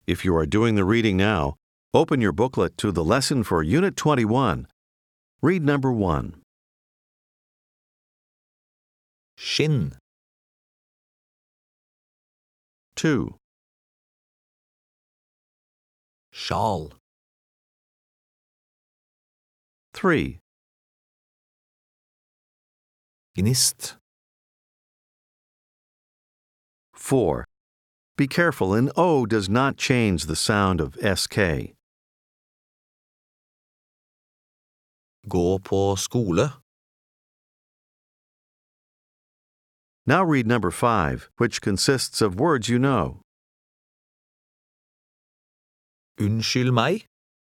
If you are doing the reading now, open your booklet to the lesson for Unit 21. Read number 1. Skinn, 2, sjal, 3, gnist, 4. Be careful, an O does not change the sound of SK. gå på skole, Now read number 5, which consists of words you know. unnskyld meg,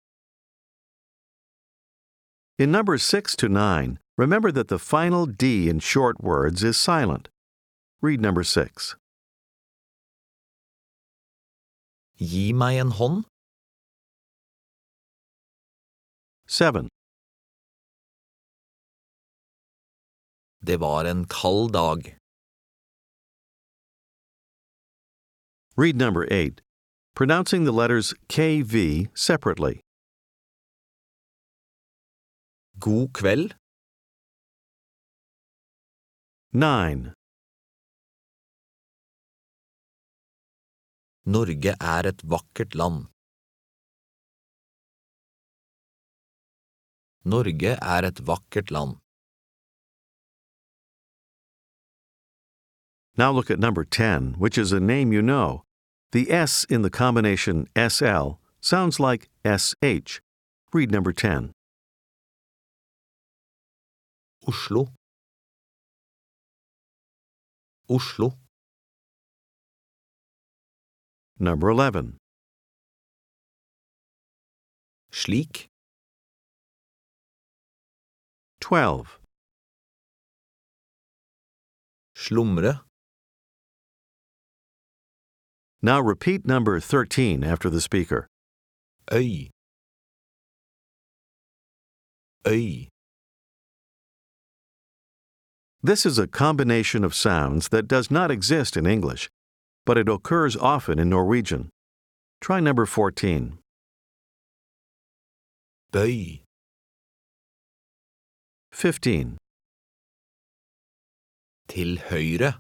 In numbers 6 to 9, remember that the final D in short words is silent. Read number 6. gi meg en hånd, 7, det var en kald dag, Read number 8, pronouncing the letters KV separately. god kveld, 9, Norge er et vakkert land. Norge er et vakkert land. Now look at number 10, which is a name you know. The S in the combination SL sounds like SH. Read number 10. Oslo, Oslo, Number 11. slik, 12. slumre, Now repeat number 13 after the speaker. øy, øy, This is a combination of sounds that does not exist in English, but it occurs often in Norwegian. Try number 14. bøy, 15. til høyre,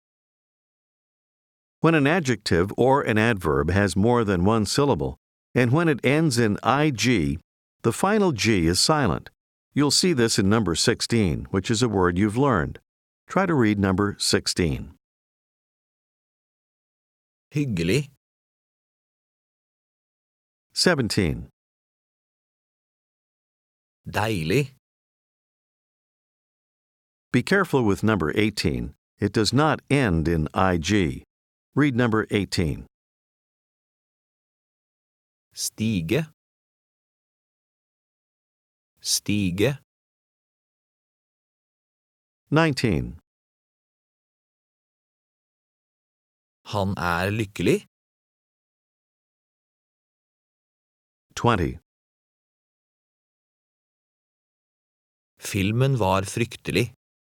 When an adjective or an adverb has more than one syllable, and when it ends in IG, the final G is silent. You'll see this in number 16, which is a word you've learned. Try to read number 16. hyggelig, 17. deilig, Be careful with number 18. It does not end in IG. Read number 18. stige, stige, 19. han er lykkelig, 20. filmen var fryktelig.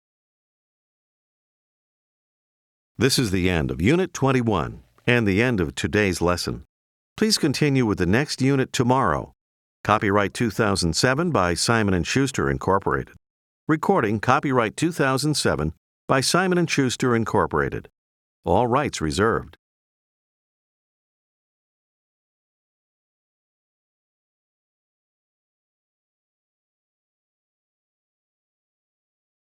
This is the end of Unit 21 and the end of today's lesson. Please continue with the next unit tomorrow. Copyright 2007 by Simon & Schuster, Incorporated. Recording copyright 2007 by Simon & Schuster, Incorporated. All rights reserved.